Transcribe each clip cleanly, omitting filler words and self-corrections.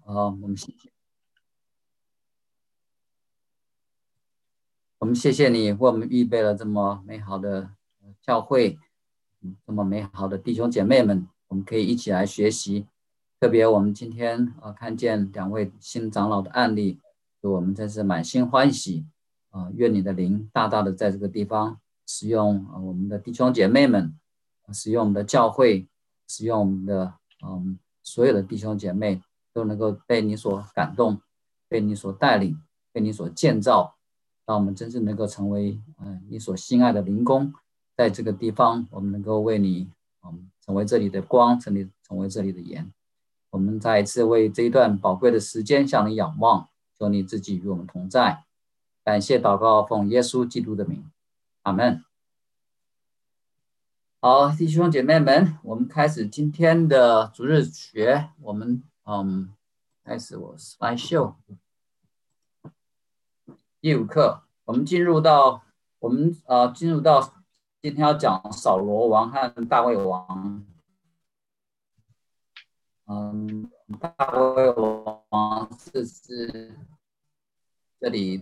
我们谢谢你为我们预备了这么美好的教会，这么美好的弟兄姐妹们，我们可以一起来学习。特别我们今天看见两位新长老的案例，所以我们真是满心欢喜愿你的灵大大的在这个地方使用我们的弟兄姐妹们，使用我们的教会，使用我们的所有的弟兄姐妹都能够被你所感动，被你所带领，被你所建造。让我们真正能够成为你所心爱的灵工，在这个地方，我们能够为你成为这里的光，成为这里的盐。我们再一次为这一段宝贵的时间向你仰望，求你自己与我们同在。感谢祷告，奉耶稣基督的名，阿们。好，弟兄姐妹们，我们开始今天的主日学。我们开始我 slideshow。第5课，我们进入到今天要讲扫罗王和大卫王。大卫王是这里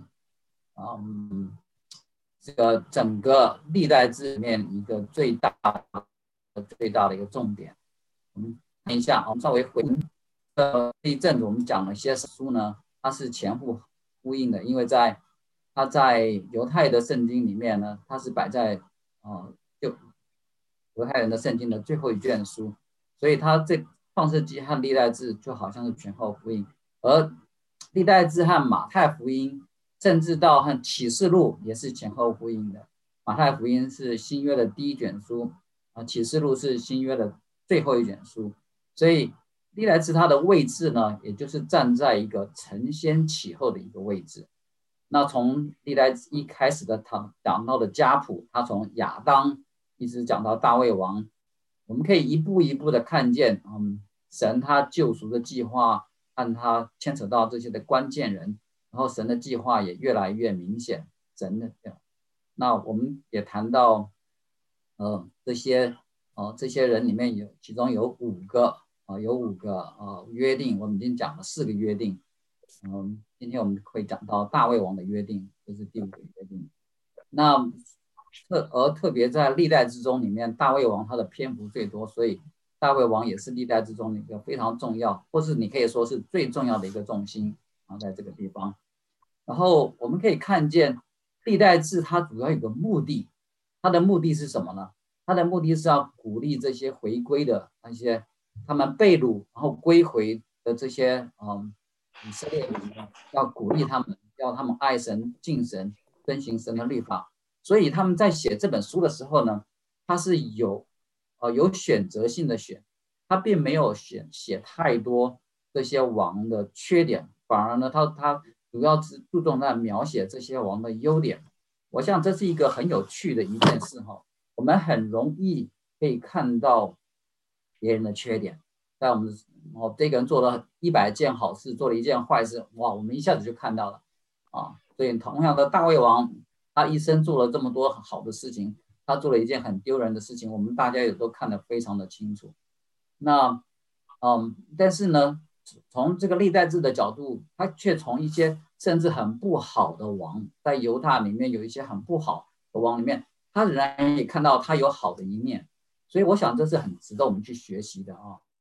这个整个历代志里面一个最大的一个重点。我们看一下，我们稍微回这一阵子我们讲了一些书呢，它是前后呼应的，因为它在犹太的圣经里面呢，它是摆在就犹太人的圣经的最后一卷书，所以它这创世纪和历代志就好像是前后呼应，而历代志和马太福音，甚至到和启示录也是前后呼应的。马太福音是新约的第一卷书，启示录是新约的最后一卷书，所以历代志它的位置呢，也就是站在一个承先启后的一个位置。那从历代一开始的讲到的家谱，他从亚当一直讲到大卫王，我们可以一步一步的看见，神他救赎的计划和他牵扯到这些的关键人，然后神的计划也越来越明显。那我们也谈到，这些人里面其中有5个约定，我们已经讲了4个约定。今天我们会讲到大卫王的约定，这是第5个约定。那特别在历代之中里面，大卫王他的篇幅最多，所以大卫王也是历代之中的一个非常重要，或是你可以说是最重要的一个重心在这个地方。然后我们可以看见历代志它主要有个目的，它的目的是什么呢？它的目的是要鼓励这些回归的那些他们被掳然后归回的这些以色列人，要鼓励他们，要他们爱神、敬神、遵行神的律法。所以他们在写这本书的时候呢，他是有选择性的选，他并没有写太多这些王的缺点，反而呢，他主要只注重在描写这些王的优点。我想这是一个很有趣的一件事哈，我们很容易可以看到别人的缺点，在我们这个人做了100件好事，做了1件坏事，哇，我们一下子就看到了所以同样的大卫王，他一生做了这么多好的事情，他做了一件很丢人的事情，我们大家也都看得非常的清楚。那但是呢，从这个历代志的角度，他却从一些甚至很不好的王，在犹大里面有一些很不好的王里面，他仍然也看到他有好的一面，所以我想这是很值得我们去学习的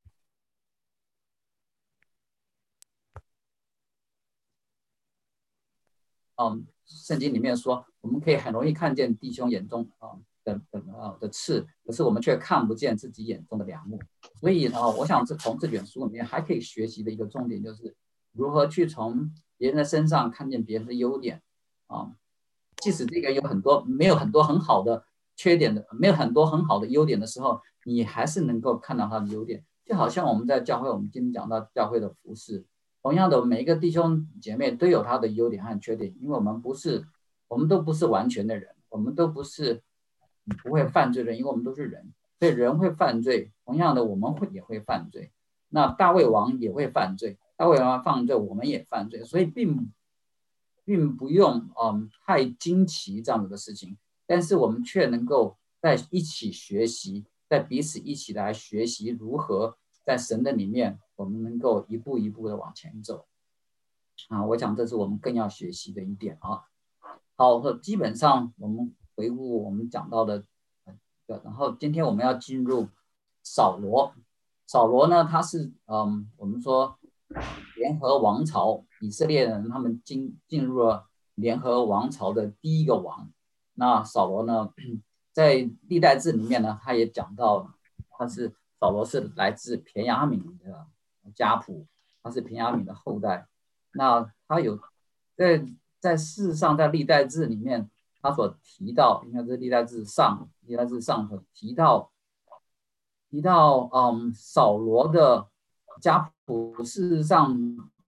圣经里面说，我们可以很容易看见弟兄眼中的刺，可是我们却看不见自己眼中的梁木。所以我想从这卷书里面还可以学习的一个重点，就是如何去从别人的身上看见别人的优点即使这个没有很多很好的缺点的，没有很多很好的优点的时候，你还是能够看到他的优点。就好像我们在教会，我们今天讲到教会的服事，同样的，每一个弟兄姐妹都有他的优点和缺点，因为我们都不是完全的人，我们都不是不会犯罪的人，因为我们都是人，所以人会犯罪。同样的，我们也会犯罪。那大卫王也会犯罪，大卫王犯罪，我们也犯罪，所以并不用太惊奇这样子的事情，但是我们却能够在一起学习，在彼此一起来学习如何在神的里面，我们能够一步一步的往前走我想这是我们更要学习的一点好，基本上我们回顾我们讲到的然后今天我们要进入扫罗。扫罗呢，他是我们说联合王朝，以色列人他们进入了联合王朝的第一个王。那扫罗呢，在历代志里面呢，他也讲到扫罗是来自便雅悯的家谱，他是便雅悯的后代。那他有在事实上，在历代志里面，他所提到，应该是历代志上头提到扫罗的家谱，事实上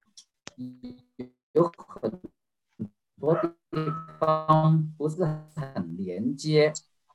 有很多地方不是很连接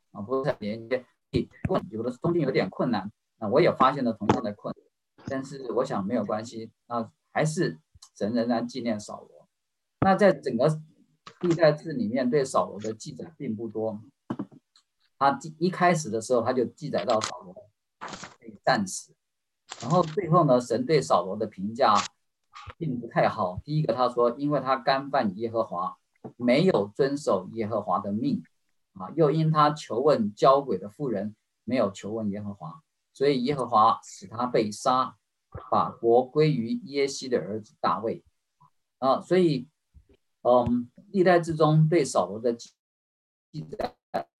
有的中间有点困难我也发现了同样的困难，但是我想没有关系还是神仍然纪念扫罗。那在整个历代志里面对扫罗的记载并不多，他一开始的时候他就记载到扫罗被战死，然后最后呢，神对扫罗的评价并不太好。第一个他说，因为他干犯耶和华，没有遵守耶和华的命又因他求问交鬼的妇人，没有求问耶和华，所以耶和华使他被杀，把国归于耶西的儿子大卫所以历代志中对扫罗的记载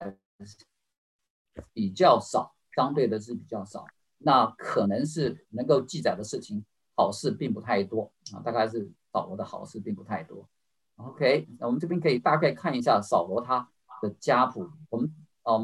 比较少，相对的是比较少。那可能是能够记载的事情好事并不太多大概是扫罗的好事并不太多。OK， 我们这边可以大概看一下扫罗他的家谱。我们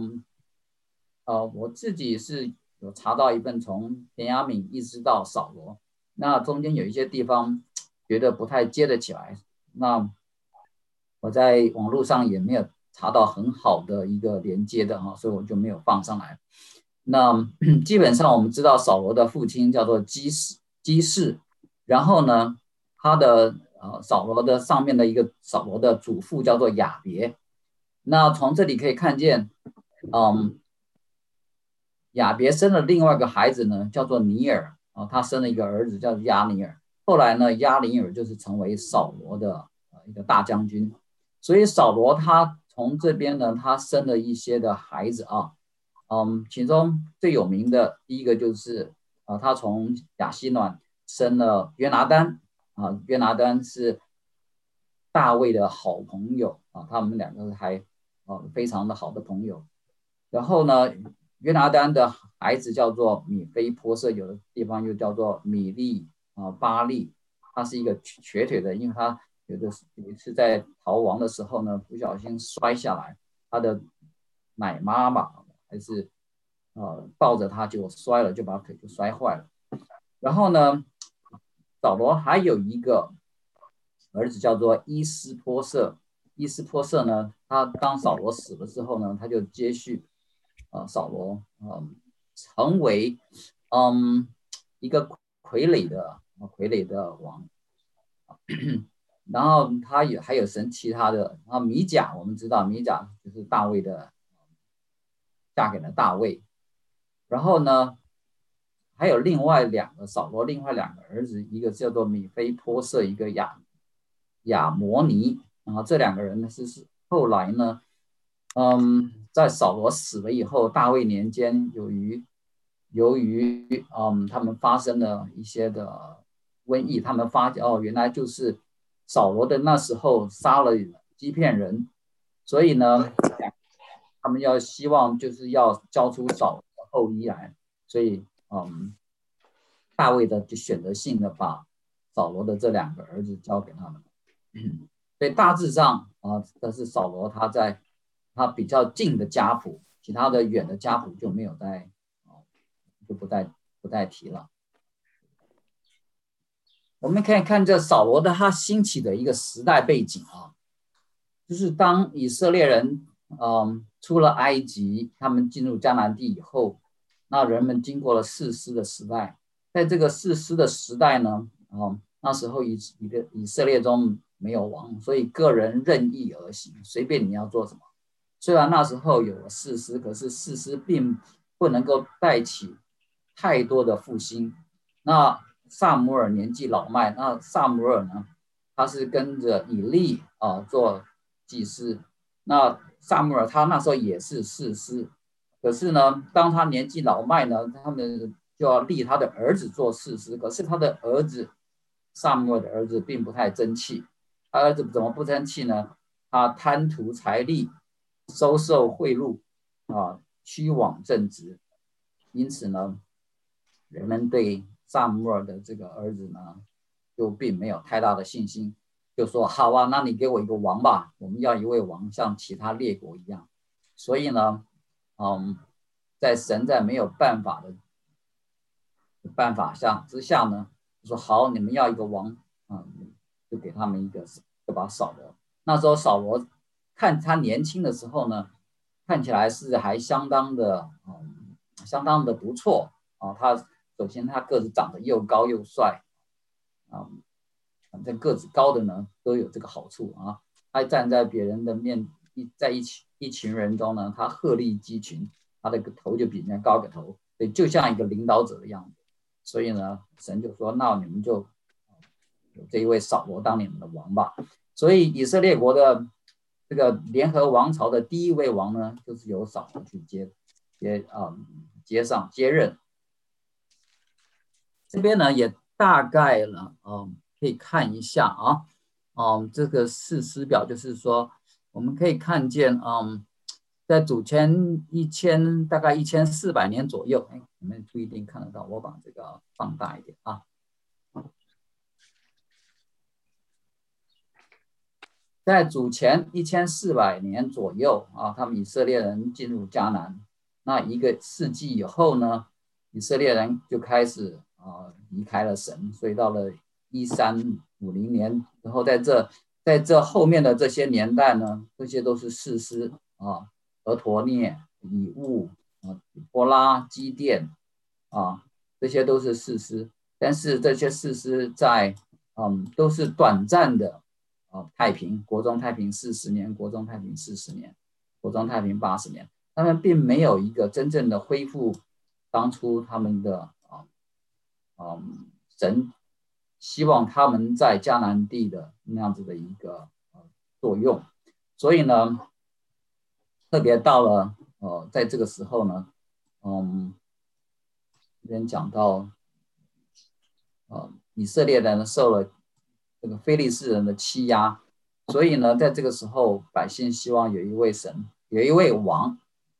我自己是有查到一份从便雅悯一直到扫罗，那中间有一些地方觉得不太接得起来，那我在网络上也没有查到很好的一个连接的所以我就没有放上来。那基本上我们知道扫罗的父亲叫做基士，然后呢，他的扫罗的上面的一个扫罗的祖父叫做亚别。那从这里可以看见，亚别生了另外一个孩子呢，叫做尼尔他生了一个儿子叫做亚尼尔。后来呢，亚尼尔就是成为扫罗的一个大将军。所以扫罗他从这边呢，他生了一些的孩子其中最有名的第一个就是他从亚希暖生了约拿单约拿单是大卫的好朋友他们两个还非常的好的朋友。然后呢，约拿单的孩子叫做米非波设，有的地方又叫做米利巴利，他是一个瘸腿的，因为他有一次在逃亡的时候呢，不小心摔下来，他的奶妈吧还是抱着他就摔了，就把腿就摔坏了。然后呢，扫罗还有一个儿子叫做伊斯波设。伊斯波设呢，他当扫罗死了之后呢，他就接续扫罗成为一个傀儡的王然后他还有生其他的，然后米甲我们知道米甲就是大卫的嫁给了大卫。然后呢，还有扫罗另外两个儿子，一个叫做米非波设，一个亚摩尼这两个人呢是后来呢在扫罗死了以后，大卫年间由于他们发生了一些的瘟疫，他们发现原来就是扫罗的那时候杀了基遍人，所以呢他们希望就是要交出扫罗的后裔来，所以大卫就选择性的把扫罗的这两个儿子交给他们。所以大致上这是扫罗他比较近的家谱，其他的远的家谱就没有就不再提了。我们可以看这扫罗的他兴起的一个时代背景就是当以色列人出了埃及，他们进入迦南地以后，那人们经过了士师的时代，在这个士师的时代呢那时候以色列中没有王，所以个人任意而行，随便你要做什么。虽然那时候有了士师，可是士师并不能够带起太多的复兴， 那萨姆尔年纪老迈，那萨姆尔呢，他是跟着以利做祭司。那萨姆尔他那时候也是士师，可是呢，当他年纪老迈呢，他们就要立他的儿子做士师。可是他的儿子萨姆尔的儿子并不太争气，他儿子怎么不争气呢？他贪图财力，收受贿赂虚妄正直，因此呢，人们对萨姆尔的这个儿子呢，就并没有太大的信心，就说好啊，那你给我一个王吧，我们要一位王，像其他列国一样。所以呢，在神在没有办法之下呢，就说好，你们要一个王就给他们就把扫罗。那时候扫罗看他年轻的时候呢，看起来是还相当的不错他首先他个子长得又高又帅反正个子高的呢都有这个好处他站在别人的在一群人中呢，他鹤立鸡群，他的头就比人家高个头，所以就像一个领导者的样子。所以呢，神就说：“那你们就有这一位扫罗当你们的王吧。”所以以色列国的这个联合王朝的第一位王呢，就是由扫罗去接任。这边呢也大概了，可以看一下这个士师表就是说，我们可以看见，在主前大概1400年左右，你们不一定看得到，我把这个放大一点在主前1400年左右他们以色列人进入迦南，那一个世纪以后呢，以色列人就开始离开了神，所以到了1350年，然后在这后面的这些年代呢，这些都是士师俄陀涅、以物波拉、基甸这些都是士师，但是这些士师都是短暂的太平，国中太平40年，国中太平40年，国中太平80年，他们并没有一个真正的恢复当初他们的神希望他们在迦南地的那样子的一个作用，所以呢，特别到了在这个时候呢，这边讲到以色列人受了这个非利士人的欺压，所以呢，在这个时候，百姓希望有一位神，有一位王，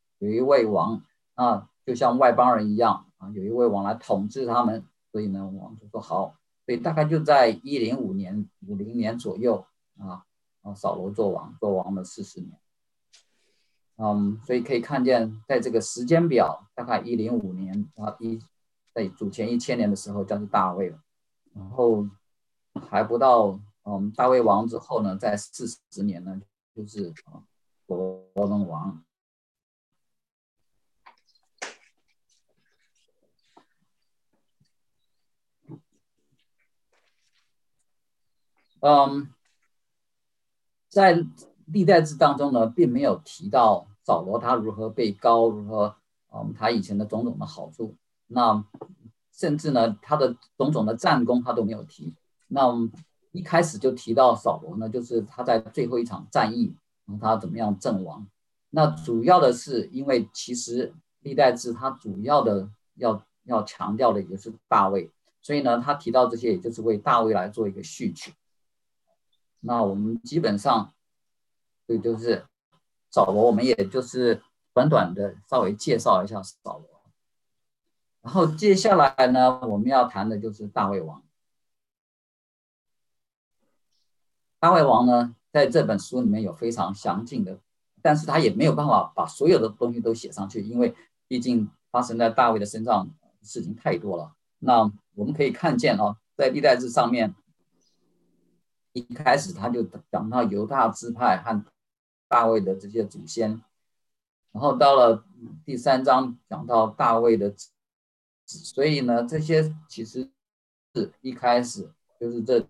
就像外邦人一样有一位王来统治他们。所以呢，王就说好，所以大概就在105年、50年左右扫罗做王了40年。所以可以看见，在这个时间表，大概105年在主前1000年的时候，就是大卫了。然后还不到大卫王之后呢，在40年呢，就是所罗门王。在历代志当中呢，并没有提到扫罗他如何被膏，如何他以前的种种的好处。那甚至呢，他的种种的战功他都没有提。那一开始就提到扫罗呢，就是他在最后一场战役，他怎么样阵亡。那主要的是因为其实历代志他主要的要强调的也就是大卫，所以呢，他提到这些也就是为大卫来做一个序曲。那我们基本上就是扫罗，我们也就是短短的稍微介绍一下扫罗。然后接下来呢，我们要谈的就是大卫王。大卫王呢，在这本书里面有非常详尽的，但是他也没有办法把所有的东西都写上去，因为毕竟发生在大卫的身上事情太多了。那我们可以看见在历代志上面，一开始他就讲到犹大支派和大卫的这些祖先，然后到了第3章讲到大卫的子，所以呢，这些其实是一开始就是这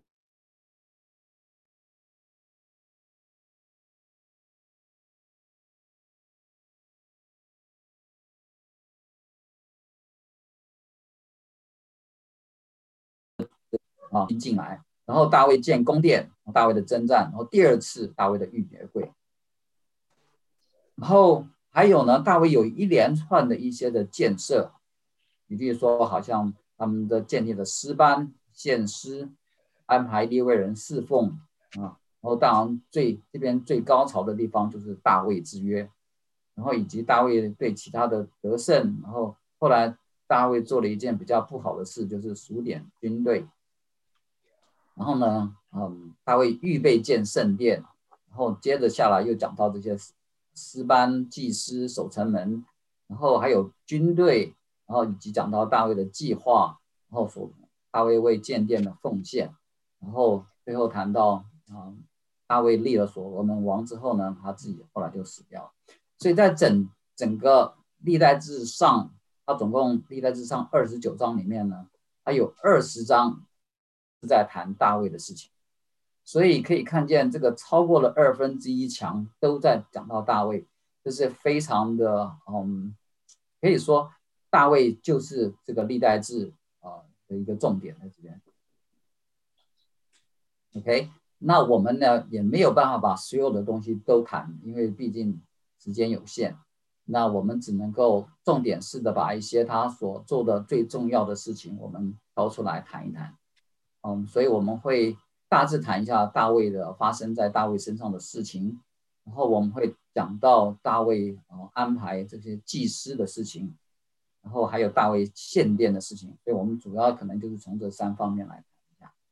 进来，然后大卫建宫殿，大卫的征战，然后第二次大卫的逾越柜，然后还有呢，大卫有一连串的一些的建设，比如说好像他们的建立的诗班、献诗，安排利未人侍奉啊，然后当然这边最高潮的地方就是大卫之约，然后以及大卫对其他的得胜，然后后来大卫做了一件比较不好的事，就是数点军队，然后呢，大卫预备建圣殿，然后接着下来又讲到这些诗班、祭司、守城门，然后还有军队，然后以及讲到大卫的计划，然后大卫为建殿的奉献，然后最后谈到大卫立了所罗门王之后呢，他自己后来就死掉了。所以在整个历代志上，他总共历代志上29章里面呢，他有20章是在谈大卫的事情。所以可以看见，这个超过了1/2强都在讲到大卫，这是非常的，可以说大卫就是这个历代志的一个重点在这边。OK， 那我们呢也没有办法把所有的东西都谈，因为毕竟时间有限。那我们只能够重点式的把一些他所做的最重要的事情，我们挑出来谈一谈。所以我们会大致谈一下大卫的发生在大卫身上的事情，然后我们会讲到大卫安排这些祭司的事情，然后还有大卫献殿的事情。所以我们主要可能就是从这3方面来谈一下。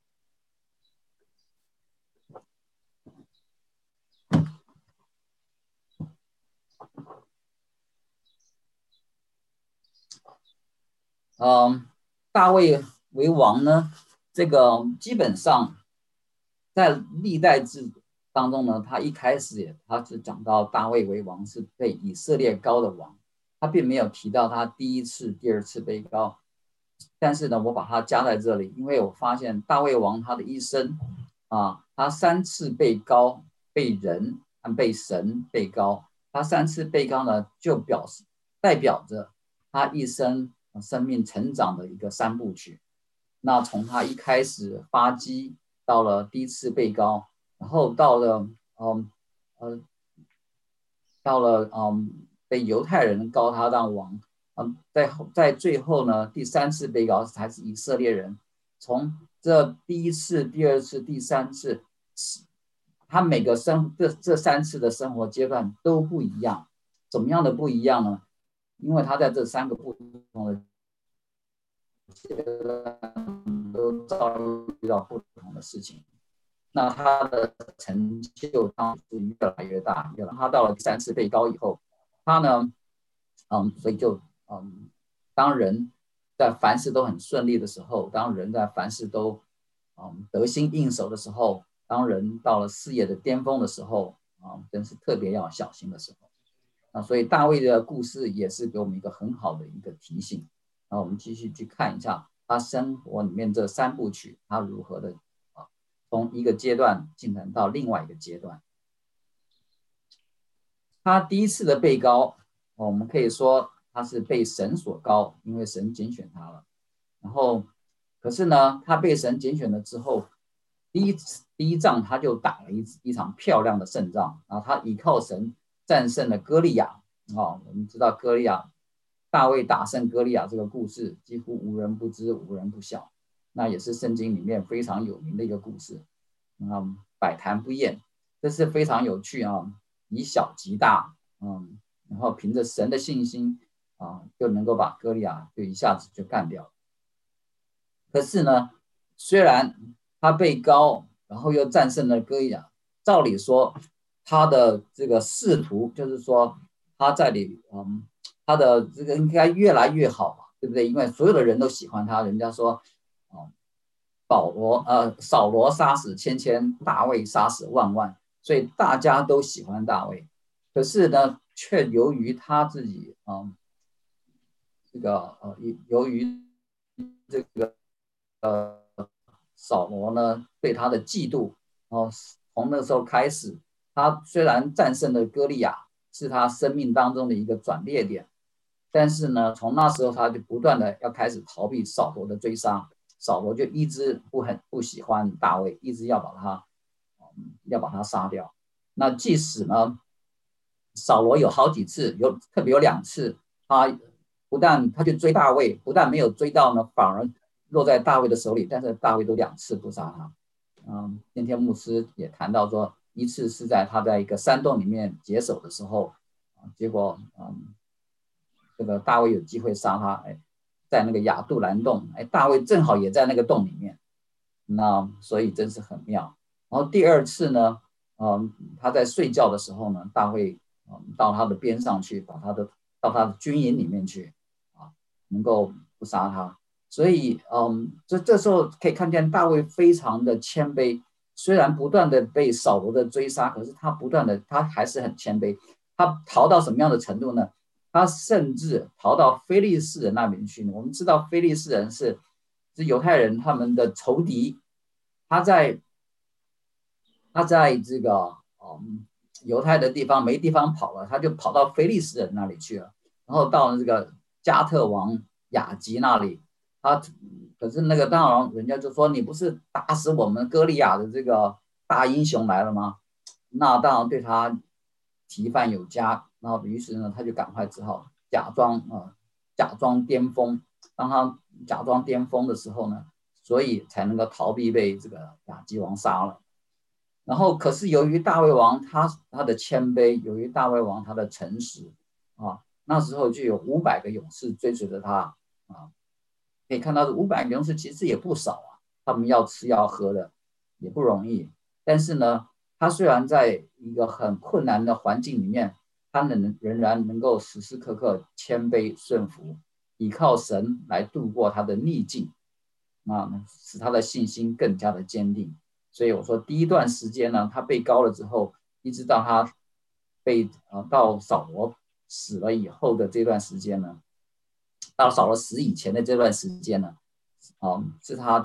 大卫为王呢，这个基本上在历代志当中呢，他一开始他是讲到大卫为王是被以色列膏的王，他并没有提到他第一次、第二次被膏。但是呢，我把它加在这里，因为我发现大卫王他的一生他3次被膏，被人和被神被膏，他3次被膏呢，就代表着他一生生命成长的一个3部曲。那从他一开始发迹，到了第一次被膏，然后到了被犹太人膏他当王，在最后呢，第3次被膏才是以色列人。从这第一次、第二次、第3次，他每个这3次的生活阶段都不一样。怎么样的不一样呢？因为他在这3个不同的阶段都遭遇到不同的事情，那他的成就当是越来越大。他到了第3次被膏以后，他呢，所以就当人在凡事都很顺利的时候，当人在凡事都得心应手的时候，当人到了事业的巅峰的时候真是特别要小心的时候。所以大卫的故事也是给我们一个很好的一个提醒。那我们继续去看一下他生活里面这3部曲，他如何的从一个阶段进展到另外一个阶段。他第一次的被膏，我们可以说他是被神所膏，因为神拣选他了。然后，可是呢，他被神拣选了之后，第一仗他就打了一场漂亮的胜仗，然后他依靠神战胜了歌利亚。我们知道歌利亚，大卫打胜歌利亚这个故事几乎无人不知，无人不晓，那也是圣经里面非常有名的一个故事，百谈不厌。这是非常有趣以小及大，然后凭着神的信心就能够把歌利亚就一下子就干掉。可是呢，虽然他被膏，然后又战胜了歌利亚，照理说他的这个仕途，就是说他在他的这个应该越来越好嘛，对不对？因为所有的人都喜欢他，人家说扫罗杀死千千，大卫杀死万万，所以大家都喜欢大卫。可是呢，却由于他自己由于这个扫罗呢对他的嫉妒，然后从那时候开始，他虽然战胜了歌利亚，是他生命当中的一个转捩点，但是呢，从那时候他就不断的要开始逃避扫罗的追杀， 扫罗就一直不喜欢大卫，一直要把他杀掉。那即使呢，扫罗有好几次，特别有2次，他去追大卫，不但没有追到呢，反而落在大卫的手里，但是大卫都2次不杀他。今天牧师也谈到说，一次是他在一个山洞里面解手的时候，结果这个大卫有机会杀他，在那个亚杜兰洞，大卫正好也在那个洞里面，那所以真是很妙。然后第2次呢，他在睡觉的时候呢，大卫到他的边上去，到他的军营里面去，能够不杀他。所以这时候可以看见大卫非常的谦卑，虽然不断的被扫罗的追杀，可是他还是很谦卑。他逃到什么样的程度呢？他甚至逃到非利士人那边去。我们知道非利士人是犹太人他们的仇敌，他在这个犹太的地方没地方跑了，他就跑到非利士人那里去了，然后到这个加特王雅吉那里。可是那个当然人家就说，你不是打死我们歌利亚的这个大英雄来了吗？那当然对他提犯有加。然后于是呢，他就赶快只好假装巅峰。当他假装巅峰的时候呢，所以才能够逃避被这个雅基王杀了。然后可是由于大卫王他的谦卑，由于大卫王他的诚实那时候就有500个勇士追随着他可以看到这500个勇士其实也不少他们要吃要喝的也不容易。但是呢，他虽然在一个很困难的环境里面，他仍然能够时时刻刻谦卑顺服，依靠神来度过他的逆境，使他的信心更加的坚定。所以我说第一段时间呢，他被膏了之后，一直到他到扫罗死了以后的这段时间呢，到扫罗死以前的这段时间呢，是他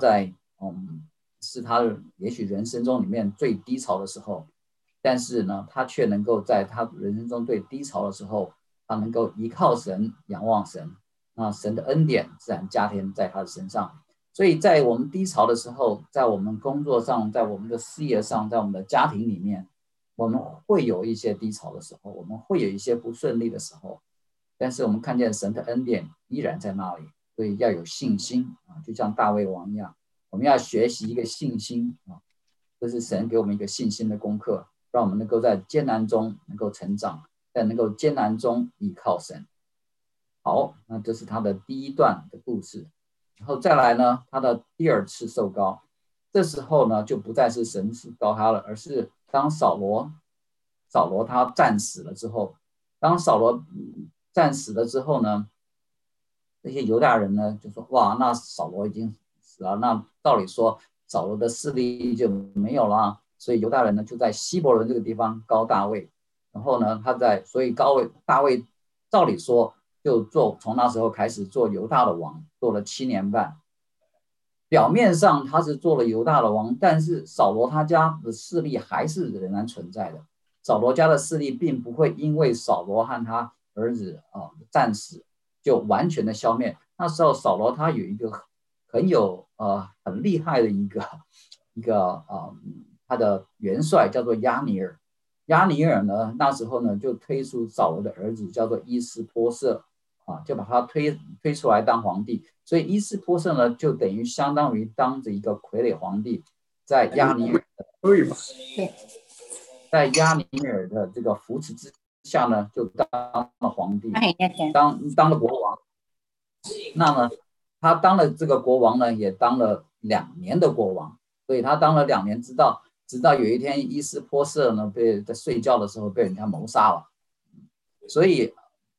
也许人生中里面最低潮的时候。但是呢，他却能够在他人生中最低潮的时候，他能够依靠神，仰望神，神的恩典自然加添在他的身上。所以在我们低潮的时候，在我们工作上，在我们的事业上，在我们的家庭里面，我们会有一些低潮的时候，我们会有一些不顺利的时候，但是我们看见神的恩典依然在那里。所以要有信心就像大卫王一样，我们要学习一个信心这是神给我们一个信心的功课，让我们能够在艰难中能够成长，在能够艰难中依靠神。好，那这是他的第一段的故事。然后再来呢，他的第2次受膏，这时候呢就不再是神膏他了，而是当扫罗他战死了之后，呢，那些犹大人呢就说，哇，那扫罗已经死了，那道理说扫罗的势力就没有了。所以犹大人呢就在希伯伦这个地方膏大卫。然后呢所以大卫照理说就从那时候开始做犹大的王，做了7年半。表面上他是做了犹大的王，但是扫罗他家的势力还是仍然存在的。扫罗家的势力并不会因为扫罗和他儿子战死就完全的消灭。那时候扫罗他有一个很厉害的一个他的元帅叫做押尼珥。押尼珥呢，那时候呢就推出扫罗的儿子叫做伊施波设就把他推出来当皇帝。所以伊施波设呢就等于相当于当着一个傀儡皇帝，在押尼珥的这个扶持之下呢，就当了皇帝，当了国王。那么他当了这个国王呢，也当了2年的国王。所以他当了2年，直到有一天伊施波设呢在睡觉的时候被人家谋杀了。所以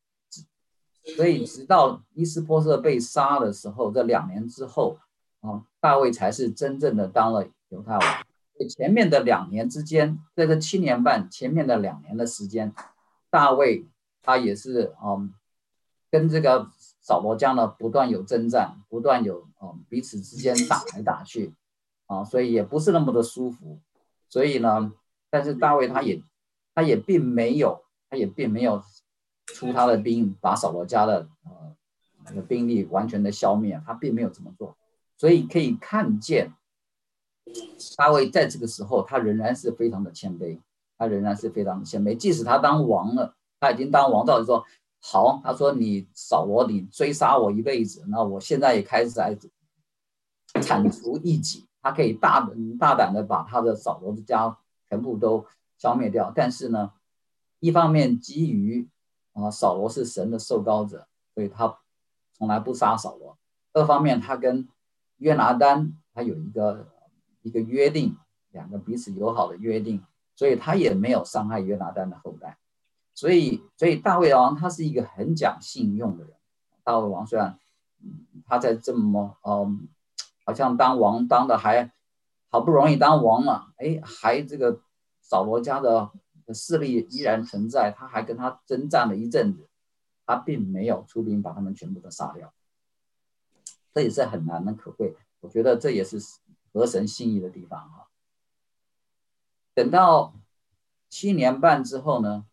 直到伊施波设被杀的时候，这2年之后大卫才是真正的当了犹太王。前面的2年之间，在这7年半前面的2年的时间，大卫他也是跟这个扫罗家呢不断有征战，不断有彼此之间打来打去所以也不是那么的舒服。所以呢，但是大卫他也并没有出他的兵把扫罗家的那个兵力完全的消灭，他并没有这么做。 所以可以看见大卫在这个时候他仍然是非常的谦卑，他仍然是非常的谦卑，即使他当王了，他已经当王到说好，他说你扫罗你追杀我一辈子，那我现在也开始来铲除异己，他可以大胆的把他的扫罗的家全部都消灭掉。但是呢，一方面基于扫罗是神的受膏者，所以他从来不杀扫罗；二方面他跟约拿单他有一个约定，两个彼此友好的约定，所以他也没有伤害约拿单的后代。所以大卫王他是一个很讲信用的人。大卫王虽然他在这么好像当王当的还好不容易当王了，还这个扫罗家的势力依然存在，他还跟他征战了一阵子，他并没有出兵把他们全部都杀掉，这也是很难能可贵。我觉得这也是合神心意的地方哈。等到7年半之后呢，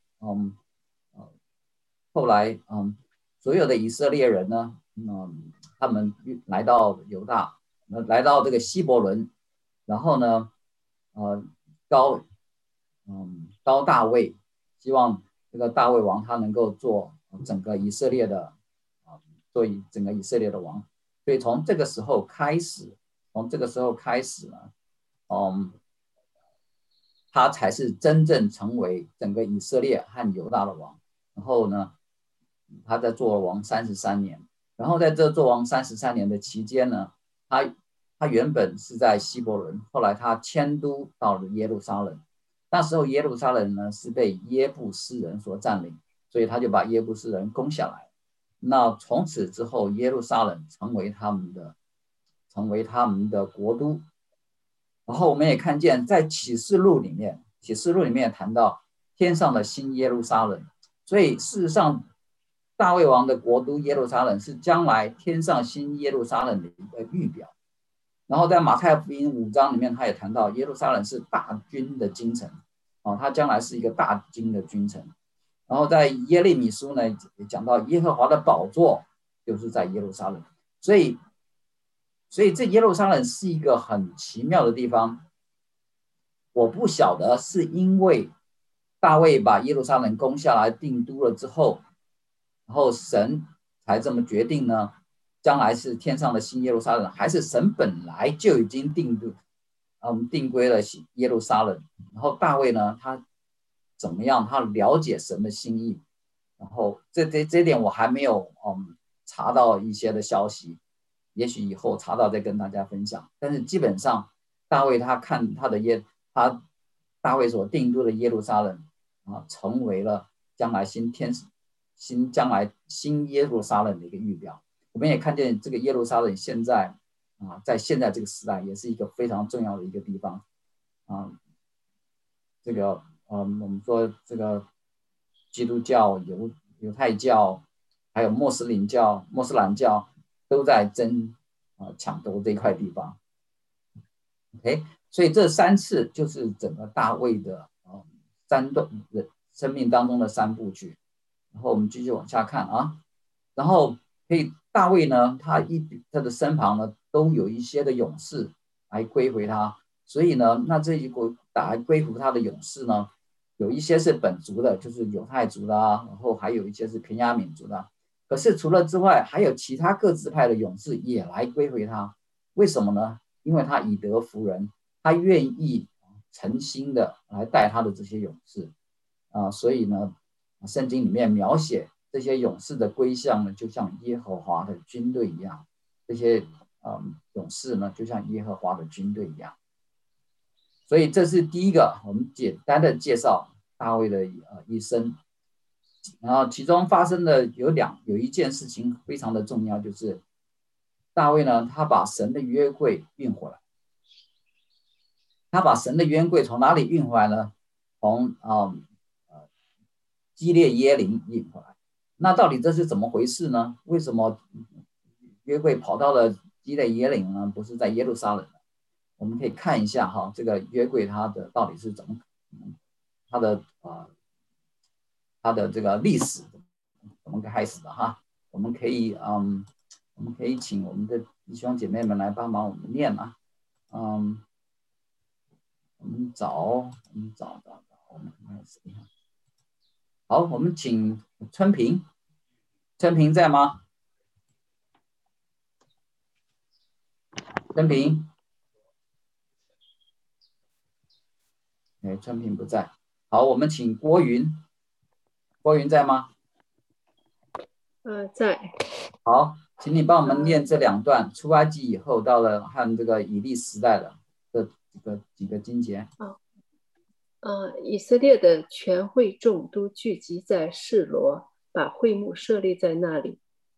后来所有的以色列人呢，他们来到犹大，来到这个希伯伦，然后呢，高大卫，希望这个大卫王他能够做整个以色列的做整个以色列的王。所以从这个时候开始呢，他才是真正成为整个以色列和犹大的王。然后呢，他在做王33年，然后在这做王33年的期间呢，他原本是在希伯伦，后来他迁都到了耶路撒冷。那时候耶路撒冷呢是被耶布斯人所占领，所以他就把耶布斯人攻下来。那从此之后，耶路撒冷成为他们的国都。然后我们也看见在启示录里面谈到天上的新耶路撒冷，所以事实上大卫王的国都耶路撒冷是将来天上新耶路撒冷的一个预表。然后在马太福音5章里面，他也谈到耶路撒冷是大军的京城，他将来是一个大军的军城。然后在耶利米书呢，也讲到耶和华的宝座就是在耶路撒冷，所以这耶路撒冷是一个很奇妙的地方。我不晓得是因为大卫把耶路撒冷攻下来定都了之后，然后神才这么决定呢？将来是天上的新耶路撒冷，还是神本来就已经定规了耶路撒冷？然后大卫呢，他怎么样？他了解神的心意。然后这点我还没有查到一些的消息，也许以后查到再跟大家分享。但是基本上，大卫他看大卫所定都的耶路撒冷成为了将来新耶路撒冷的一个预表。我们也看见这个耶路撒冷现在在现在这个时代也是一个非常重要的一个地方这个我们说这个基督教、犹太教，还有穆斯林教、穆斯兰教都在抢夺这块地方。OK， 所以这3次就是整个大卫的生命当中的3部曲。然后我们继续往下看然后大卫呢，他的身旁呢都有一些的勇士来归回他，所以呢，那这一国来归服他的勇士呢，有一些是本族的，就是犹太族的然后还有一些是便雅悯族的。可是除了之外，还有其他各支派的勇士也来归回他。为什么呢？因为他以德服人，他愿意诚心的来带他的这些勇士所以呢，圣经里面描写这些勇士的归向呢，就像耶和华的军队一样。这些勇士呢，就像耶和华的军队一样。所以这是第一个，我们简单的介绍大卫的一生。然后其中发生的有一件事情非常的重要，就是大卫呢，他把神的约柜运回来。他把神的约柜从哪里运回来呢？从基列耶琳运回来。那到底这是怎么回事呢？为什么约柜跑到了基列耶琳呢？不是在耶路撒冷呢？我们可以看一下这个约柜它的到底是怎么，它的这个历史怎么开始的我们可以请我们的弟兄姐妹们来帮忙我们念啊。我们找，我们看谁？好，我们请春平，春平在吗？春平，春平不在。好，我们请郭云，郭云在吗？ 在。 好，请你帮我们念这2段，出埃及以后到了和这个以利时代的这几个经节。 以色列的全会众都聚集在示罗，把会幕设立在那里。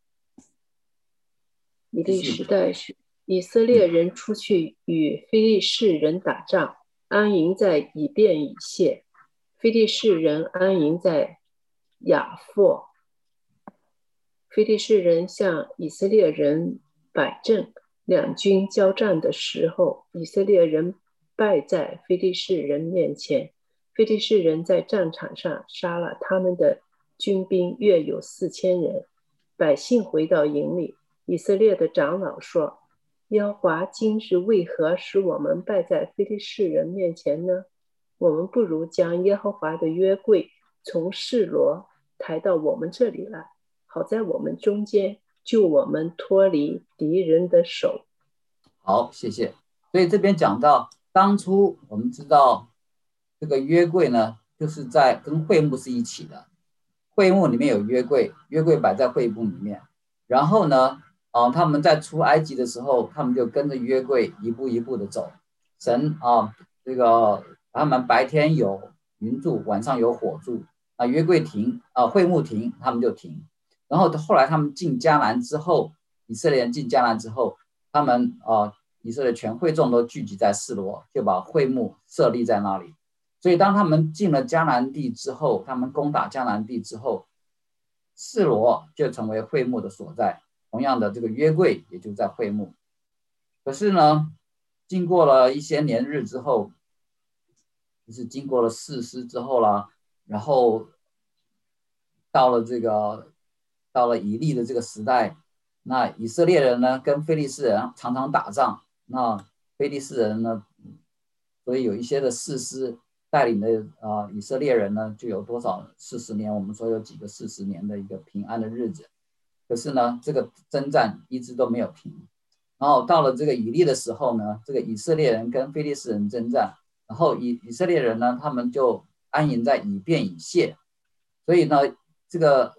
以利时代是以色列人出去与非利士人打仗，安营在以便以谢；非利士人安营在亚弗。非利士人向以色列人摆阵，两军交战的时候，以色列人败在非利士人面前。非利士人在战场上杀了他们的军兵，约有4000人。百姓回到营里，以色列的长老说：“耶和华今日为何使我们败在非利士人面前呢？我们不如将耶和华的约柜从示罗抬到我们这里来，好在我们中间救我们脱离敌人的手。” 好，谢谢。所以这边讲到，当初我们知道这个约柜呢，就是在跟会幕是一起的，会幕里面有约柜，约柜摆在会幕里面。然后呢，他们在出埃及的时候，他们就跟着约柜一步一步的走。神这个他们白天有云柱，晚上有火柱，约柜停，会幕停，他们就停。然后后来他们进迦南之后，以色列人进迦南之后，他们以色列全会众都聚集在示罗，就把会幕设立在那里。所以当他们进了迦南地之后，他们攻打迦南地之后，示罗就成为会幕的所在。同样的，这个约柜也就在会幕。可是呢，经过了一些年日之后，就是经过了士师之后啦，然后到了以利的这个时代，那以色列人呢跟非利士人常常打仗，那非利士人呢，所以有一些的士师带领的以色列人呢，就有多少40年，我们说有几个40年的一个平安的日子。可是呢，这个征战一直都没有停。然后到了这个以利的时候呢，这个以色列人跟非利士人征战，然后以色列人呢，他们就安营在以便以谢。所以呢，这个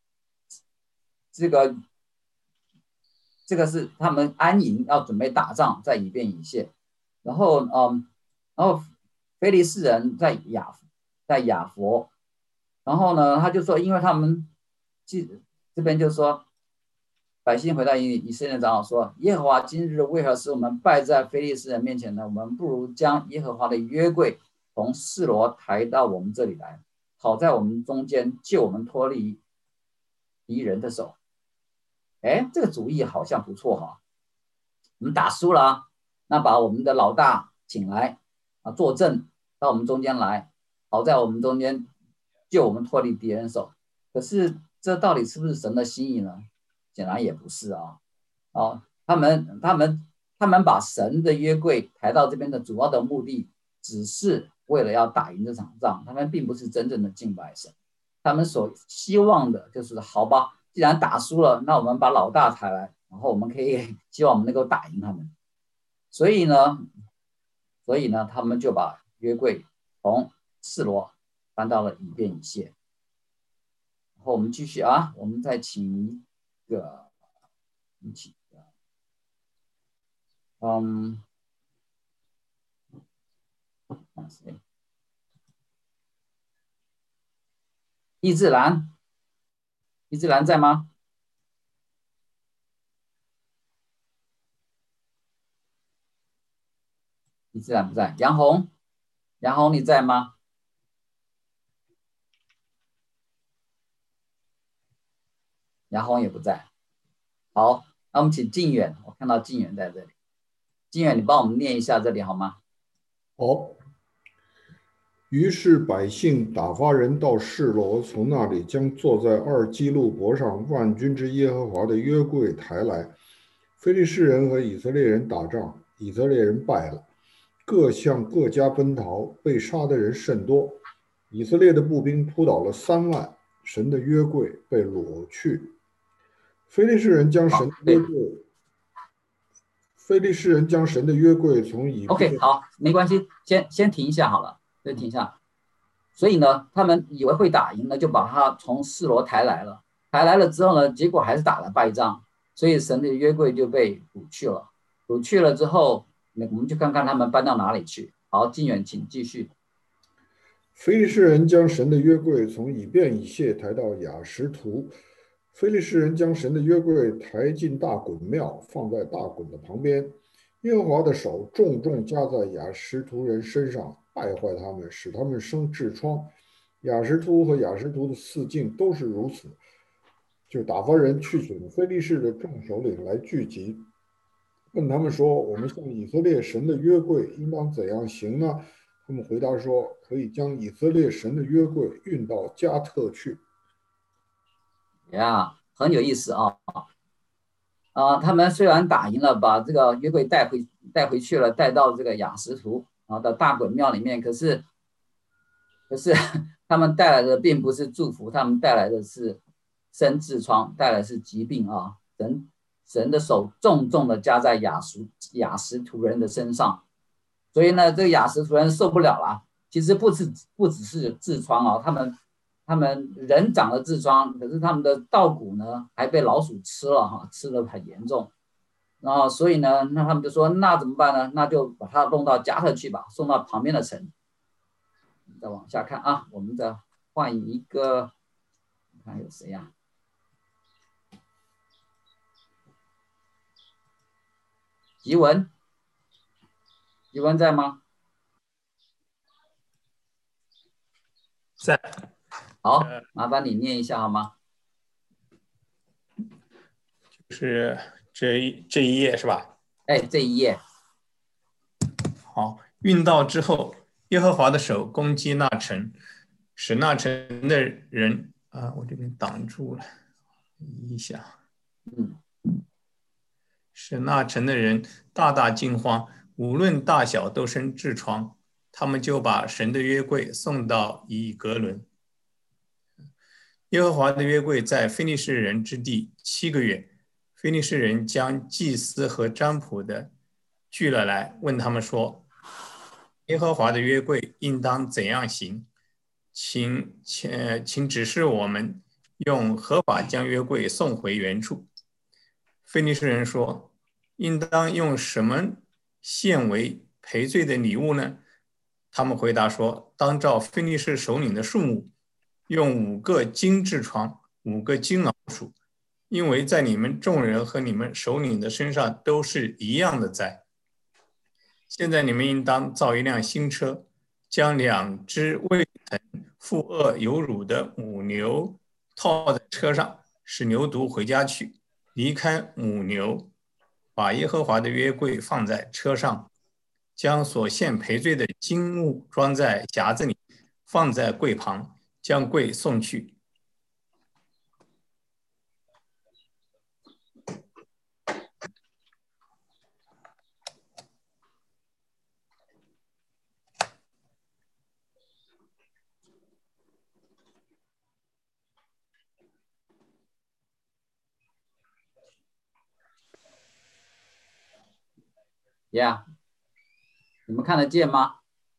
是他们安营要准备打仗，在以便以谢。然后非利士人在亚佛。然后呢，他就说，因为他们这边就说，百姓回到以色列长老说：“耶和华今日为何使我们败在非利士人面前呢？我们不如将耶和华的约柜从示罗抬到我们这里来，好在我们中间救我们脱离敌人的手。”哎，这个主意好像不错哈。我们打输了，那把我们的老大请来坐镇到我们中间来，好在我们中间救我们脱离敌人手。可是这到底是不是神的心意呢？显然也不是啊。他们把神的约柜抬到这边的主要的目的，只是为了要打赢这场仗，他们并不是真正的敬拜神。他们所希望的就是好吧，既然打输了，那我们把老大抬来，然后我们可以希望我们能够打赢他们。所以呢，他们就把约柜从示罗搬到了以便以谢。然后我们继续啊，我们再请一个，易志兰在吗？易志兰不在。杨红你在吗？杨红也不在。好，那我们请靖远，我看到靖远在这里。靖远，你帮我们念一下这里好吗？ 好。于是百姓打发人到示罗，从那里将坐在2基路伯上万军之耶和华的约柜抬来。 非利士人和以色列人打仗，以色列人败了，各向各家奔逃，被杀的人甚多。以色列的步兵扑倒了3万，神的约柜被掳去。非利士人将神的约柜，非利士人将神的约柜从以便。 OK， 好，没关系，先停一下好了，先停一下。所以呢，他们以为会打赢呢，就把他从示罗抬来了。抬来了之后呢，结果还是打了败仗，所以神的约柜就被掳去了。掳去了之后，我们就看看他们搬到哪里去。好，靖远，请继续。 非利士人将神的约柜从以便以谢抬到雅什图。非利士人将神的约柜抬进大衮庙，放在大衮的旁边。耶和华的手重重加在雅什图人身上，败坏他们，使他们生痔疮。雅什图和雅什图的四境都是如此。就打发人去请非利士的众首领来聚集，问他们说：“我们向以色列神的约柜应当怎样行呢？”他们回答说：“可以将以色列神的约柜运到加特去。” 呀，很有意思啊！他们虽然打赢了，把这个约柜带回去了，带到这个雅什图的大衮庙里面，可是他们带来的并不是祝福，他们带来的是生痔疮，带来的是疾病啊！神的手重重的加在雅什图人的身上，所以呢，这个雅什图人受不了了。其实不只是痔疮啊，他们人长了痔疮，可是他们的稻谷呢还被老鼠吃了哈，吃得很严重。然后所以呢，那他们就说那怎么办呢？那就把他弄到加特去吧，送到旁边的城。再往下看啊，我们再换一个，看有谁呀？吉文在吗？ 在。 好，麻烦你念一下好吗？ 就是这一页是吧？ 哎，这一页。 好，运到之后，耶和华的手攻击那城，使那城的人我这边挡住了，一下。使那城的人大大惊慌，无论大小都生痔疮。他们就把神的约柜送到以革伦。耶和华的约柜在非利士人之地7个月，非利士人将祭司和占卜的聚了来，问他们说：“耶和华的约柜应当怎样行？请指示我们用合法将约柜送回原处。”非利士人说：“应当用什么献为赔罪的礼物呢？”他们回答说：“当照非利士首领的数目，用5个金痔疮，5个金老鼠，因为在你们众人和你们首领的身上都是一样的灾。现在你们应当造一辆新车，将2只未曾负恶有乳的母牛套在车上，使牛犊回家去，离开母牛，把耶和华的约柜放在车上，将所献赔罪的金物装在匣子里，放在柜旁，将柜送去。” 呀，你们看得见吗？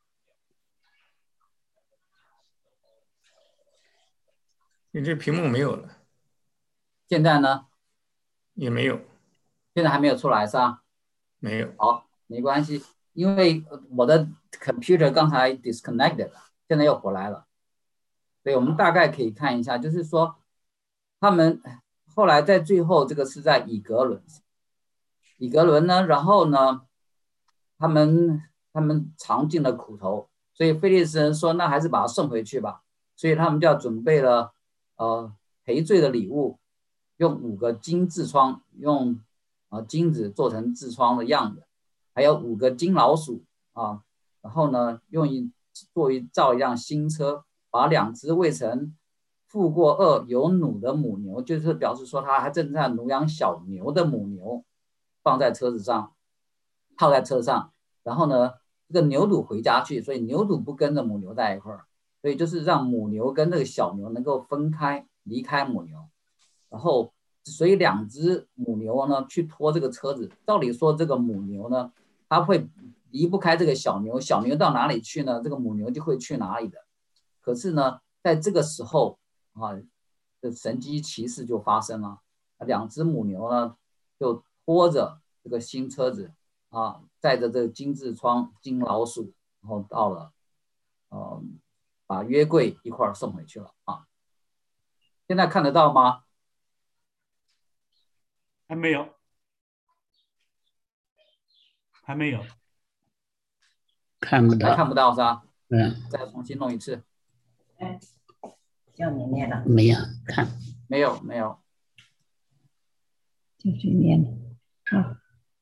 你这屏幕没有了。 现在呢？ 也没有。 现在还没有出来是吧？ 没有。 好，没关系，因为我的 computer 刚才 disconnected 了，现在又回来了。所以我们大概可以看一下，就是说他们后来在最后这个是在以革伦呢，然后呢，他们尝尽了苦头，所以非利士人说那还是把他送回去吧，所以他们就准备了赔罪的礼物，用5个金痔疮，用金子做成痔疮的样子，还有5个金老鼠然后呢造一辆新车，把2只未曾负过恶有乳的母牛，就是表示说他还正在乳养小牛的母牛放在车子上，套在车上，然后呢，这个牛犊回家去，所以牛犊不跟着母牛在一块儿，所以就是让母牛跟这个小牛能够分开，离开母牛，然后所以2只母牛呢去拖这个车子。照理说这个母牛呢，它会离不开这个小牛，小牛到哪里去呢？这个母牛就会去哪里的。可是呢，在这个时候啊，这神机骑士就发生了，2只母牛呢就拖着这个新车子啊，载着这个金痔疮、金老鼠，然后到了，把约柜一块儿送回去了啊。现在看得到吗？ 还没有，还没有， 看不到， 还看不到是吧？ 嗯， 再重新弄一次。 叫你念了， 没有看， 没有， 叫谁念了？好，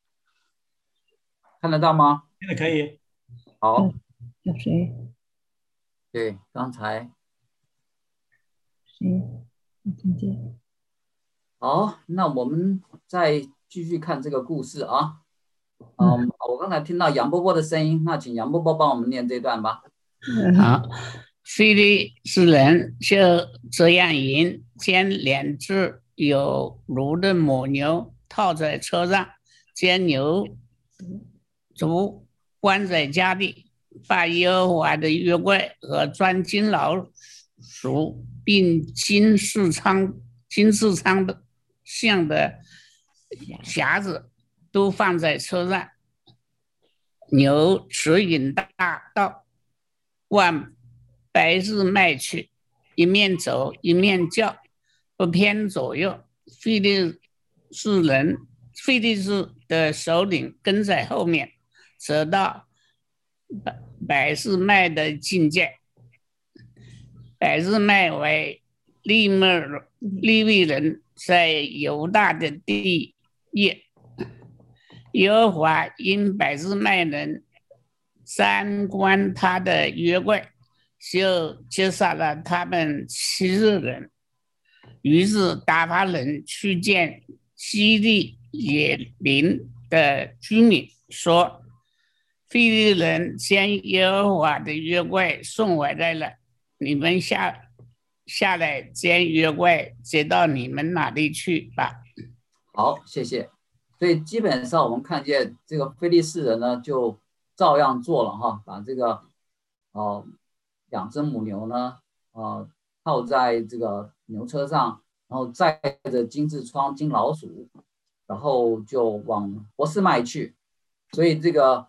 看得到吗？ 现在可以。 好， 叫谁？ 对，刚才谁？没听见。 好，那我们再继续看这个故事啊。我刚才听到杨波波的声音，那请杨波波帮我们念这段吧。 好，非利士人就这样引，将2只有乳的母牛套在车上，将牛犊关在家里，把耶和华的约柜和装金老鼠并金饰仓的像的匣子都放在车上。牛驰引大道，往白日迈去，一面走一面叫，不偏左右。非利士的首领跟在后面，直到百日迈的境界。百日迈为利未人在犹大的地业。耶和华因百日迈人参观他的约柜，就接杀了他们70人。于是打发人去见基利耶林的居民，说：非利人将耶和华的约柜送回来了，你们下来将约柜接到你们那里去吧。 好，谢谢。所以基本上我们看见这个非利士人呢，就照样做了哈，把这个2只母牛呢，套在这个牛车上，然后载着金痔疮、金老鼠，然后就往伯示麦去。所以这个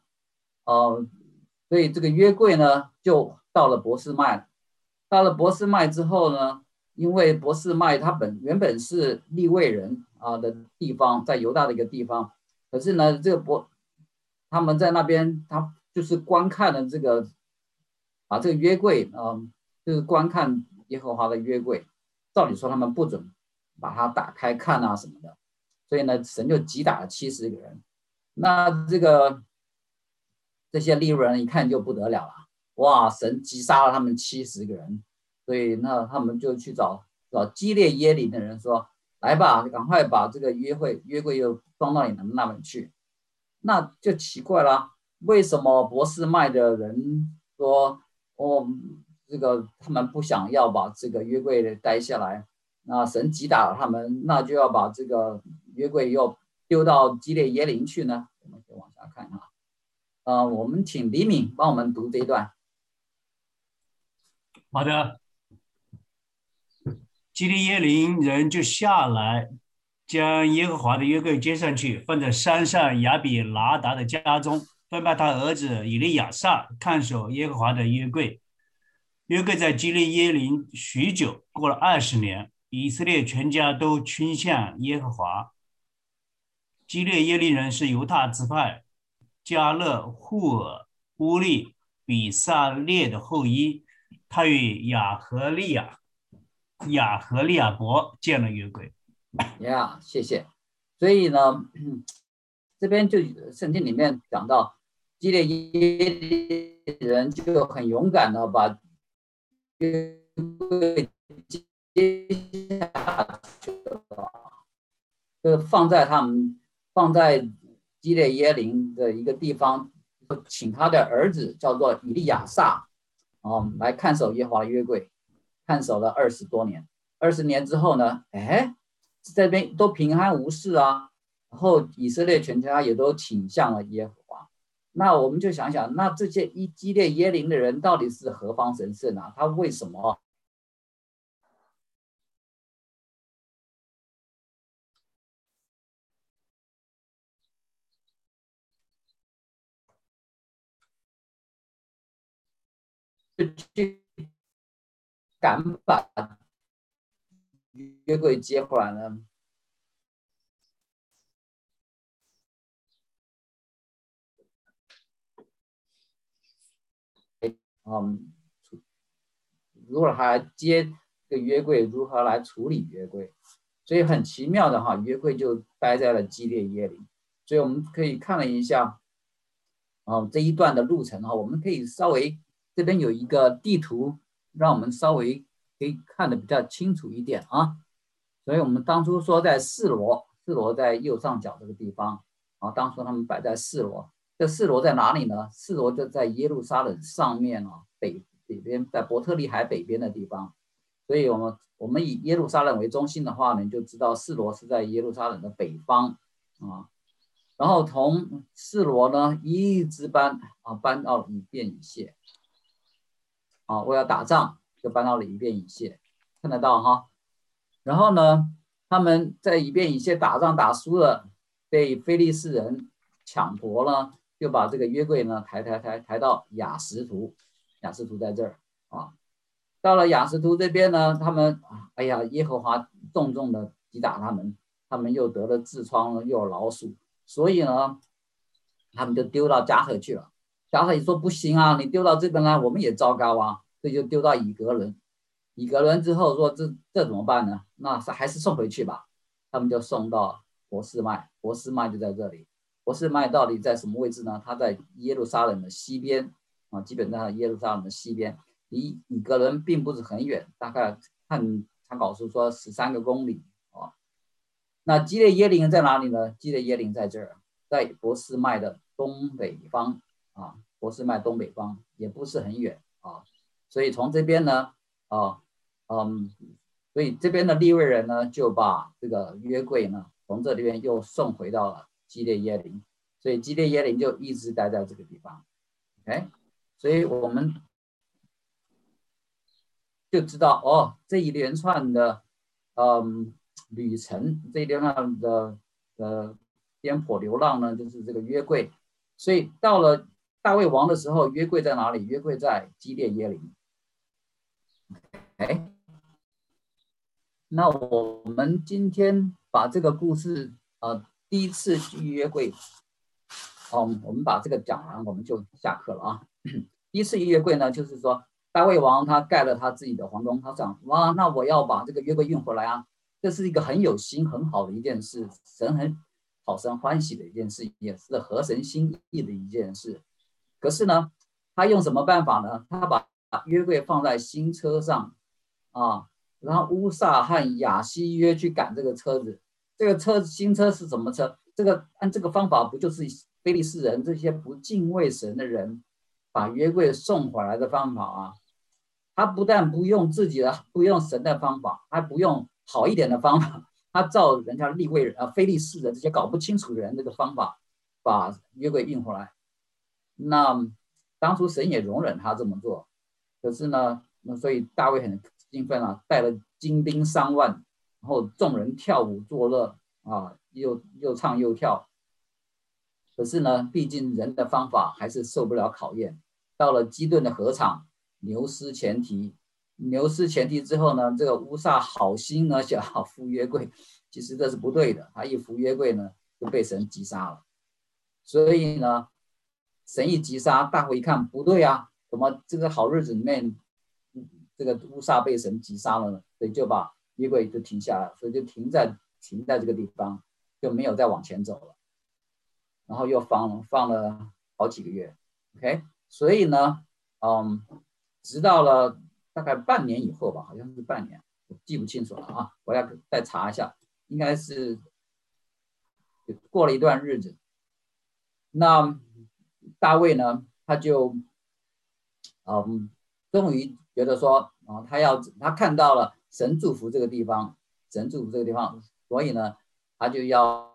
约柜呢，就到了伯示麦。到了伯示麦之后呢，因为伯示麦它原本是利未人的地方，在犹大的一个地方，可是呢，他们在那边，他就是观看了这个约柜，就是观看耶和华的约柜。照理说他们不准把它打开看啊什么的，所以呢，神就击打了70个人。那这些利未人一看就不得了了，哇！神击杀了他们70个人，所以那他们就去找基列耶林的人说：“来吧，赶快把这个约柜又装到你们那边去。”那就奇怪了，为什么伯示麦的人说这个他们不想要把这个约柜带下来？那神击打了他们，那就要把这个约柜又丢到基列耶林去呢？我们可以往下看啊。我们请李敏帮我们读这一段。 好的，基利耶林人就下来，将耶和华的约柜接上去，放在山上亚比拿达的家中，分派他儿子以利亚撒看守耶和华的约柜。约柜在基利耶林许久，过了20年，以色列全家都倾向耶和华。基列耶林人是犹大支派加勒、户尔、乌利、比萨列的后裔，他与亚和利亚伯建了约柜。 谢谢。所以呢，这边就圣经里面讲到，基列耶林人就很勇敢的把约柜接下去了，就放在基列耶林的一个地方，请他的儿子叫做以利亚撒，来看守耶和华的约柜，看守了20多年。20年之后呢，这边都平安无事啊，然后以色列全家也都倾向了耶和华。那我们就想想，那这些基列耶林的人到底是何方神圣啊？他为什么去敢把约柜接回来呢？如何来接这个约柜，如何来处理约柜？所以很奇妙的哈，约柜就待在了基列耶林。所以我们可以看了一下，这一段的路程哈，我们可以稍微这边有一个地图，让我们稍微可以看得比较清楚一点啊。所以我们当初说在示罗在右上角这个地方啊，当初他们摆在示罗。这示罗在哪里呢？示罗就在耶路撒冷上面啊，北边，在伯特利海北边的地方。所以我们以耶路撒冷为中心的话呢，你就知道示罗是在耶路撒冷的北方啊。然后从示罗呢一直搬到了以便以谢啊，为了打仗就搬到了以便以谢，看得到哈。然后呢，他们在以便以谢打仗打输了，被非利士人抢夺了，就把这个约柜呢抬到亚实突，亚实突在这儿啊。到了亚实突这边呢，他们耶和华重重的击打他们，他们又得了痔疮又有老鼠，所以呢，他们就丢到加赫去了。加赫也说不行啊，你丢到这边来，我们也糟糕啊，所以就丢到以革伦。以革伦之后说这怎么办呢？那还是送回去吧。他们就送到伯示麦，伯示麦就在这里。伯示麦到底在什么位置呢？它在耶路撒冷的西边啊，基本上耶路撒冷的西边，离以革伦并不是很远，大概看参考书说13个公里啊。那基列耶林在哪里呢？基列耶林在这儿，在伯示麦的东北方啊，伯示麦东北方也不是很远啊，所以从这边呢。所以这边的利未人呢，就把这个约柜呢，从这里边又送回到了基列耶林，所以基列耶林就一直待在这个地方。OK， 所以我们就知道这一连串的旅程，这一连串的颠簸流浪呢，就是这个约柜。所以到了大卫王的时候，约柜在哪里？约柜在基列耶林。那我们今天把这个故事第一次去约柜，我们把这个讲完，我们就下课了啊。第一次约柜呢，就是说大卫王他盖了他自己的皇宫，他想那我要把这个约柜运回来啊，这是一个很有心很好的一件事，讨神欢喜的一件事，也是合神心意的一件事。可是呢，他用什么办法呢？他把约柜放在新车上啊。然后乌撒和亚西约去赶这个车子，这个新车是什么车？按这个方法，不就是非利士人这些不敬畏神的人把约柜送回来的方法啊？他不但不用不用神的方法，还不用好一点的方法，他照人家利未人非利士人这些搞不清楚的人这个方法把约柜运回来。那当初神也容忍他这么做，可是呢，所以大卫很兴奋啊，带了精兵3万，然后众人跳舞作乐啊，又唱又跳。可是呢，毕竟人的方法还是受不了考验。到了基顿的禾场，牛失前蹄之后呢，这个乌撒好心呢想要扶约柜，其实这是不对的。他一扶约柜呢，就被神击杀了。所以呢，神一击杀，大卫一看不对啊，怎么这个好日子里面？这个乌撒被神击杀了呢，所以就把约柜就停下来，所以就停在这个地方，就没有再往前走了。然后又放了好几个月 ，OK， 所以呢，直到了大概半年以后吧，好像是半年，我记不清楚了啊，我要再查一下，应该是过了一段日子， 那大卫呢，他就终于觉得说他看到了神祝福这个地方，所以呢，他就要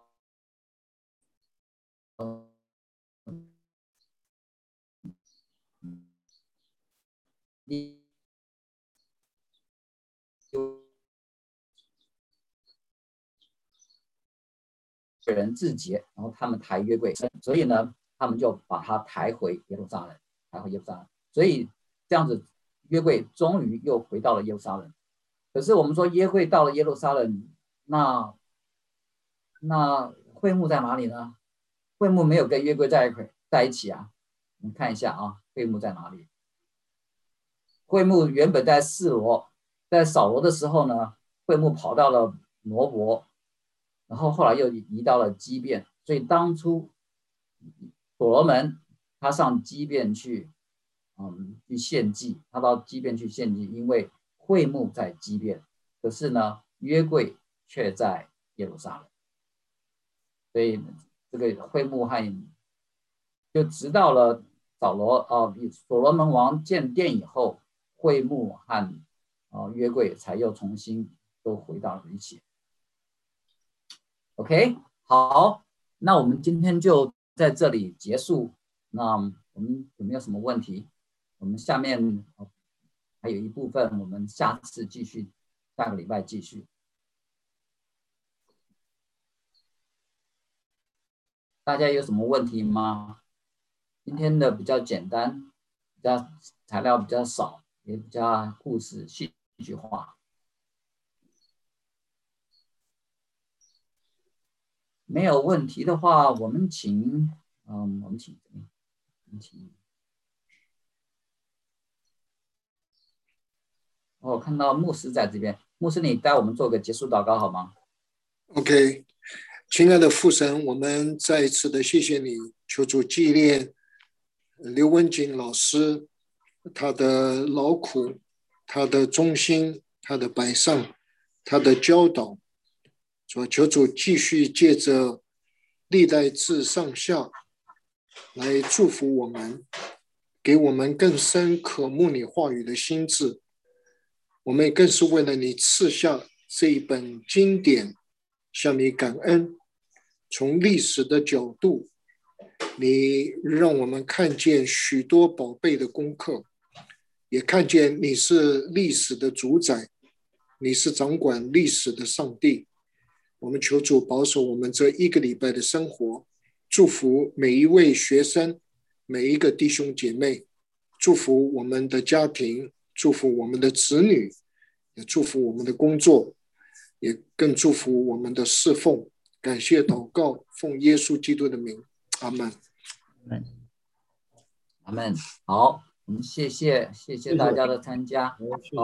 人自洁，然后他们抬约柜，所以呢，他们就把它抬回耶路撒冷，所以这样子约柜终于又回到了耶路撒冷。可是我们说约柜到了耶路撒冷，那会幕在哪里呢？会幕没有跟约柜在一起啊。我们看一下啊，会幕在哪里？会幕原本在示罗，在扫罗的时候呢，会幕跑到了挪伯，然后后来又移到了基遍，所以当初所罗门他上基遍去献祭，他到基遍去献祭，因为会幕在基遍，可是呢约柜却在耶路撒冷，所以这个会幕就直到了所罗门王建殿以后，会幕和约柜才又重新都回到了一起。OK， 好，那我们今天就在这里结束。那我们有没有什么问题？我们下面还有一部分，我们下次继续，下个礼拜继续。大家有什么问题吗？今天的比较简单，材料比较少，也比较故事戏剧化。没有问题的话，我们请。我看到牧师在这边，牧师你带我们做个结束祷告好吗 ？OK， 亲爱的父神，我们再一次的谢谢你，求主纪念刘文锦老师他的劳苦，他的忠心，他的摆上，他的教导，求主继续借着历代志上下来祝福我们，给我们更深渴慕你话语的心智。我们也更是为了你赐下这一本经典向你感恩。从历史的角度，你让我们看见许多宝贝的功课，也看见你是历史的主宰，你是掌管历史的上帝。我们求主保守我们这一个礼拜的生活，祝福每一位学生，每一个弟兄姐妹，祝福我们的家庭，祝福我们的子女，也祝福我们的工作，也更祝福我们的侍奉。感谢祷告，奉耶稣基督的名，阿们。 阿们。好，我们谢谢大家的参加。